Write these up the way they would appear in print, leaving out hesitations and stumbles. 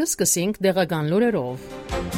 սկսենք դեղական լուրերով։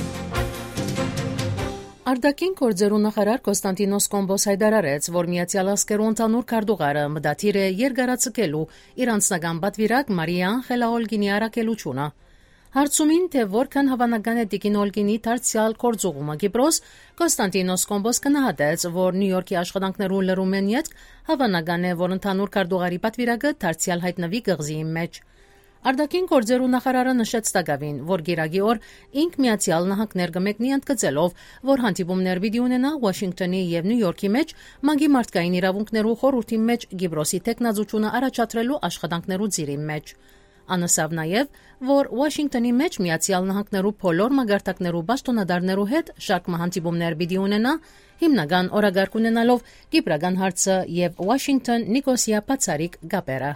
Արտաքին գործերու նախարար Կոստանտինոս Կոմբոս հայտարարեց, որ Միացյալ Աշխարհի ընդհանուր քարտուղարը մտադիր է երկարացկելու իր անձնական պատվիրակ Մարիա Անխելա Օլգինի առաքելությունը։ Հարցումին, թե որքան հավանական է Տիկին Օլգինի դարձյալ գործուղումը Կիպրոս, Կոստանտինոս Կոմբոս կնահատեց, որ Նյու Յորքի աշխատանքներու լրումեն յետք հավանական է, որ ընդհանուր քարտուղարի պատվիրակը դարձյալ հայտնվի գղզիի մեջ։ Արտաքին գործերու նախարարը նշեց տակավին, որ գիրագի օր ինք Միացյալ Նահանգներ կմեկնի ընդգծելով, որ հանդիպումներ պիտի ունենա Վաշինգտոնի եւ Նյու Յորքի մեջ մագի մարդկային իրավունքներու խորհրդի մեջ Կիպրոսի տեխնազությունը առաջադրելու աշխատանքներու ծիրի մեջ։ Անասավ նաեւ, որ Վաշինգտոնի մեջ Միացյալ Նահանգներու բոլոր մագարտակներու պաշտոնադարներու հետ շարք հանդիպումներ պիտի ունենա, հիմնական օրագարկ ունենալով Կիպրական հարցը եւ Վաշինգտոն-Նիկոսիա բացառիկ կապերը։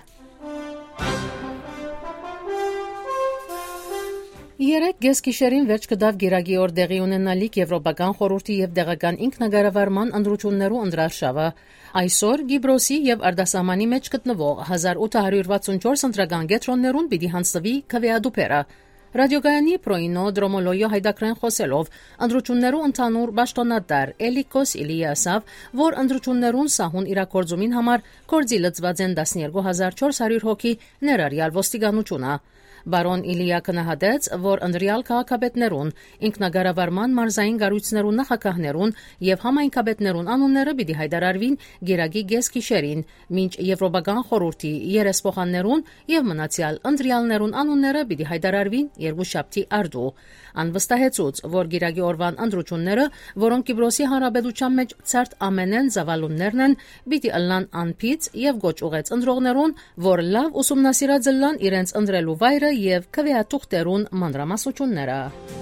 Երեք գեսկիշերին վերջ կդավ գիրագի օր դեղի ունենալիք Եվրոպական խորհրդի եւ դեղական ինքնագարավարման ընդրություններու ընդրարշավը։ Այսօր Կիպրոսի եւ արտասահմանի մեջ գտնվող 1864 ընտրական կենտրոններուն պիտի հանձնվի քվեադուփերը։ Ռադիոգայանի Պրոինո Դրոմոլոյո հայդակրեն խոսելով ընդրություններու ընդհանուր պաշտոնատար Էլիկոս Իլիասավ, որ ընդրություններուն սահուն իրակորձումին համար կորձի լծված են 12400 հոգի ներառյալ ոստիկանությունը։ Բարոն Իլիա կնահատեց, որ ընդրյալ քաղաքապետներուն, ինքնագարավարման մարզային կառույցներուն նախագահներուն եւ համայնքապետներուն անունները պիտի հայտարարվին գերագի գեսկիշերին, մինչ Եվրոպական խորհրդի երեսփոխաններուն եւ մնացյալ ընդրյալներուն անունները պիտի հայտարարվին երկուշաբթի արդու։ Անվստահեցուց, որ գիրագի օրվան ընդրությունները, որոնք Կիպրոսի հանրապետության մեջ ցարտ ամենեն զավալուններն են, պիտի ըլլան անփից եւ գոչ ուղեց ընդրողներուն, որ լավ ուսումնասիրած ըլլան իրենց ընդրելու վայրը եւ քվեատուղտերուն մանրամասնությունները։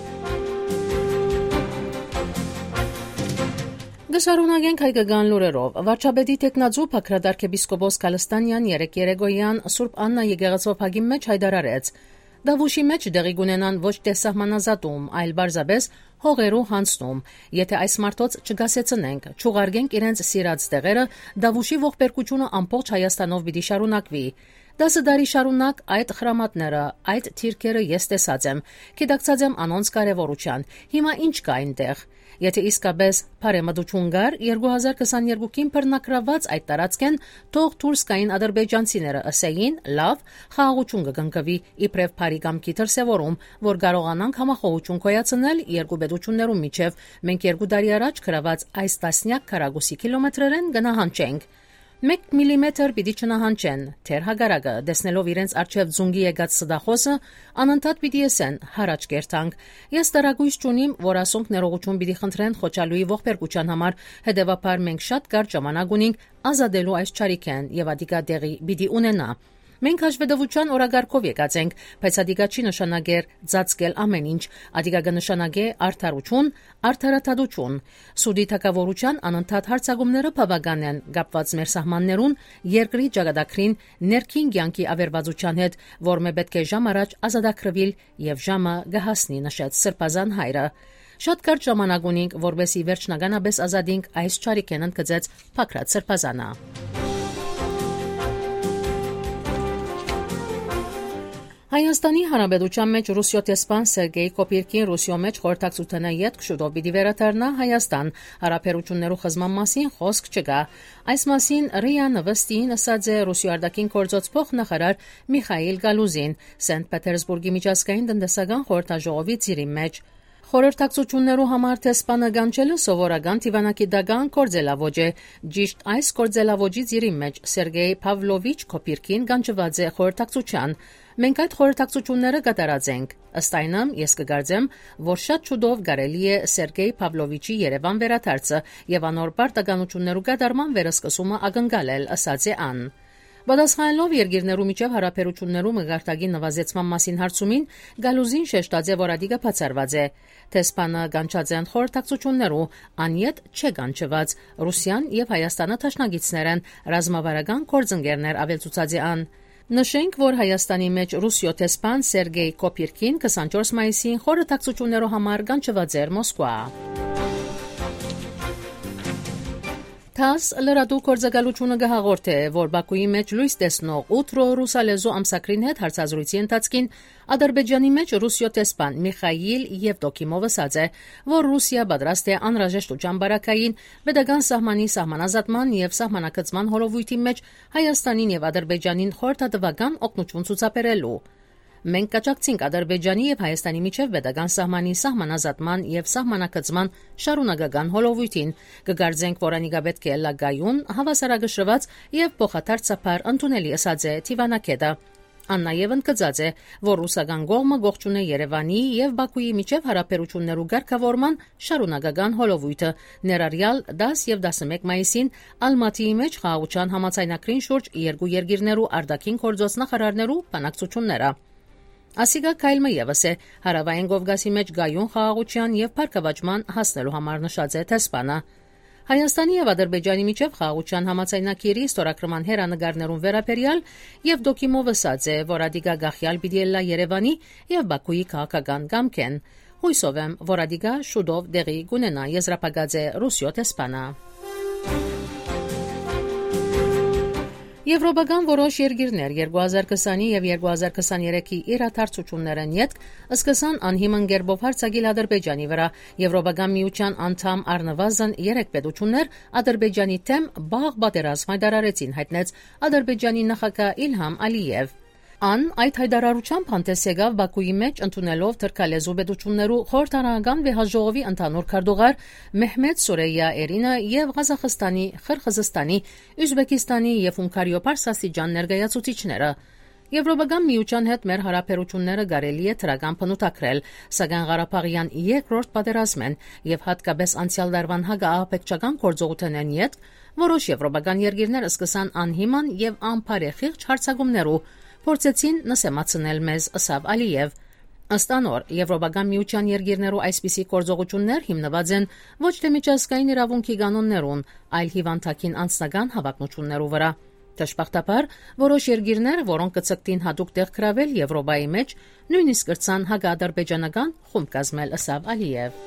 Գշարունակենք հայկական լուրերով։ Վարչապետի տեխնաձու Փակրադարք եպիսկոպոս Կալստանյան երեկոյան Սուրբ Աննա եկեղեցու փագի մեջ հայտարարեց. Դավուշի մեջ դեղի կունենան ոչ թե սահմանազատում, այլ բարձաբես հողերու հանձնում։ Եթե այս մարտոց չգասեցնենք, չուղարկենք իրենց սիրած տեղերը, Դավուշի ողբերգությունը ամբողջ Հայաստանով պիտի շարունակվի։ 10 տարի շարունակ այդ խրամատները, այդ թիրքերը ես տեսած եմ, գիտակցած եմ անոնց կարևորության։ Հիմա ինչ կա այնտեղ։ Եթե իսկապես բարեմտություն կար 2022-ին բռնակրաված այդ տարածքեն, թող դուրս կային ադրբեջանցիները ասեին, լավ, խաղաղություն կգնկվի իբրև բարի կամքի դրսևորում, որ կարողանանք համախոհություն կոյացնել երկու պետություններու միջև։ Մենք 2 տարի առաջ գրաված այս տասնյակ քառակուսի կիլոմետրերեն կնահանջենք։ 1 միլիմետր պիտի չնահանջեն, թեր հագարակը, դեսնելով իրենց արջև ձունգի եկած սդախոսը, անընդհատ պիտի եսեն, հարաճ կերտանք։ Ես տարագույս չունիմ, որ ասոնք ներողություն պիտի խնդրեն Խոչալույի ողբերգության համար, հետևաբար մենք շատ կարճ ժամանակ ունենք ազատելու այս չարիքեն եւ ադիկա դեղի պիտի ունենա։ Մենք հաշվետվության օրագարկով եկած ենք, բայց ադիկա չի նշանակեր ծածկել ամեն ինչ, ադիկա կնշանակե արդարություն, արդարադատություն։ Սուդի թակավորության անընդհատ հարցակումները բավական են կապված մեր սահմաններուն, երկրի ճակատագրին, ներքին կյանքի ավերվածության հետ, որ մե պետք է ժամ առաջ ազատագրվել եւ ժամը կհասնի, նշեց Սրբազան հայրը։ Շատ կարճ ժամանակ ունենք, որովհետեւ վերջնականապես ազատենք այս չարիքեն, ընդգծեց Փակրատ Սրբազանը։ Հայաստանի Հանրապետության մեջ Ռուսիո տեսփան Սերգեյ Կոպիրկին Ռուսիո մեջ խորհրդակցութենը յետք շուտով պիտի վերադառնա Հայաստան։ Հարաբերություններու խզման մասին խոսք չկա։ Այս մասին ՌԻԱ Նվստին ասաց է Ռուսիո արտաքին գործոց փոխնախարար Միխայիլ Գալուզին Սենտ Պետերսբուրգի միջազգային տնտեսական խորհրդաժողովի ծիրի մեջ։ Խորհրդակցություններու համար տեսփանը գանչելը սովորական դիվանագիտական կորձելավոճ է։ Ճիշտ այս կորձելավոճի ծիրի մեջ Սերգեյ Պավլովիչ Կոպիրկին գանչված է խորհրդակցության։ Մենք այդ խորհրդակցությունները կատարած ենք։ Ըստ այնմ, ես կգարձեմ, որ շատ շուտով կարելի է Սերգեյ Պավլովիչի Երևան վերադարձը եւ անոր պարտականություններու կատարման վերսկսումը ակնկալել, ասաց է ան։ Պատասխանելով երկիրներու միջև հարաբերություններու մգարտագի նվազեցման մասին հարցումին, Գալուզին շեշտած է, որ ադիկը բացառված է։ Տեսփանը գանչած են խորհրդակցություններու, անյետ չէ գանչված։ Ռուսիան եւ Հայաստանը թաշնագիցներ են, ռազմավարական գործընկերներ ավելցուցած է ան։ Նշենք, որ Հայաստանի մեջ Ռուսիո տեսփան Սերգեյ Կոպիրկին 24 մայիսին խորհրդակցություններու համար գանչված էր Մոսկվա։ TASS լրատու գործակալությունը գահաղորդե, որ Բաքուի մեջ լույս տեսնող 8 ռուսալեզու ամսակրին հետ հարցազրույցի ընթացքին Ադրբեջանի մեջ ռուսիո տեսփան Միխայիլ Եվդոկիմովը ասաց է, որ Ռուսիա պատրաստ է անհրաժեշտ ու ճամբարակային pedagogan սահմանի սահմանազատման եւ սահմանակցման հորովույթի մեջ Հայաստանին եւ Ադրբեջանին խորհրդատվական օգնություն ցուցաբերելու։ Մենք կաջակցենք Ադրբեջանի եւ Հայաստանի միջև pedagogan սահմանի սահմանազատման եւ սահմանակցման շարունակական հոլովույթին, կգարձենք, որ անիգա պետք է լագայուն, հավասարակշռված եւ փոխադարձաբար ընդունելի ասած է Տիվանակեդա։ Աննա Եվն կծած է, որ ռուսական կողմը ողջուն է Երևանի եւ Բաքուի միջև հարաբերություններու ղեկավարման շարունակական հոլովույթը, ներառյալ 10 եւ 11 մայիսին Ալմատիի մեջ խաղաղության համաձայնագրին շուրջ երկու երկիրներու արտաքին գործոց նախարարներու բանակցությունները։ Ասիգա Քայլմը եւս է հարավային Կովկասի մեջ գայուն խաղաղության եւ փառքավաճման հասնելու համար նշած է տեսփանը։ Հայաստանի եւ Ադրբեջանի միջև խաղաղության համաձայնագիրի ստորագրման հերանեկարներուն վերաբերյալ եւ Դոկիմովը ասաց է, որ ադիգա գախյալ պիտի լա Երևանի եւ Բաքուի քաղաքական կամքեն։ Հույսով եմ, որ ադիգա շուտով դեղի կունենա, եզրափակած է ռուսիո տեսփանը։ Եվրոպական որոշ երկիրներ 2020 եւ 2023-ի իրադարձություններն յետք սկսան անհիմն գերբով հարձակել Ադրբեջանի վրա։ Եվրոպական միության անդամ առնվազն 3 պետություններ Ադրբեջանի թեմ բաղ պատերազմ հայտարարեցին, հայտնեց Ադրբեջանի նախագահ Իլհամ Ալիև։ Ան այդ հայտարարությամբ հանդես եկավ Բաքուի մեջ ընդունելով թրքալեզու պետություններու խորհրդարանական վեհաժողովի ընդհանուր քարտուղար Մեհմեդ Սուրեյա Էրինը եւ Ղազախստանի, Խրղզստանի, Ուզբեկիստանի եւ Հունգարիո Փարսաստիճան ներկայացուցիչները։ Եվրոպական միության հետ մեր հարաբերությունները կարելի է թրական փնութակրել, սակայն Ղարաբաղյան երկրորդ պատերազմեն եւ հատկապես անցյալ դարվան հակաահաբեկչական գործողութենեն յետ որոշ եվրոպական երկիրներ սկսան անհիմն եւ անփարեխիղճ հարձակումներու փորձեցին նսեմացնել մեզ, ասավ Ալիև։ Ըստ անոր, Եվրոպական միության երկիրներու այսպիսի գործողություններ հիմնված են ոչ թե միջազգային իրավունքի կանոններուն, այլ հիվանդակին անձնական հավակնություններու վրա։ Դժբախտաբար, որոշ երկիրներ, որոնք կցկտին հատուկ տեղ գրավել Եվրոպայի մեջ, նույնիսկ կրցան հակաադրբեջանական խումբ կազմել, ասավ Ալիև։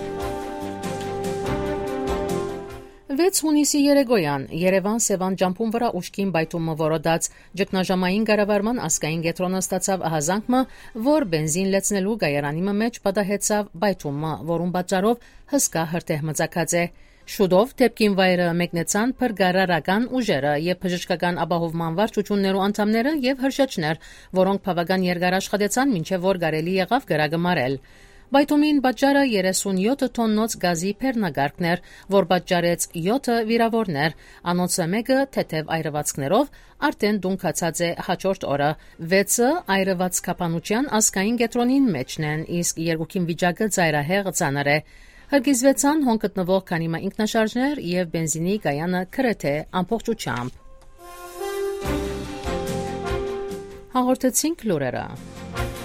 6 հունիսի երեկոյան Երևան-Սևան ջամփուն վրա ուշքին բայթումը որոդած ճգնաժամային կառավարման ասկային կետրոնը ստացավ ահազանգը, որ բենզին լեցնելու գայարանի մեջ պատահեցավ բայթումը, որուն պատճառով հսկա հրթեհ մծակած է։ Շուտով դեպքին վայրը մեկնեցան փրկարարական ուժերը եւ բժշկական ապահովման վարչություններու անդամները եւ հրշեջներ, որոնք բավական երկար աշխատեցան, մինչեւ որ կարելի եղավ գրագը մարել։ Բայթումին պատճառը 37 տոննոց գազի փեռնագարկներ, որ պատճառեց 7 վիրավորներ, անոնցը մեկը թեթև այրվածքներով արդեն դունքացած է հաջորդ օրը, 6-ը այրվածքապանության ասկային կետրոնին մեջն են, իսկ երկուքին վիճակը ծայրահեղ ծանր է։ Հրկիզվեցան հոն գտնվող քանիմա ինքնաշարժներ եւ բենզինի կայանը գրեթե ամբողջությամբ։ Հաղորդեցինք լուրերը։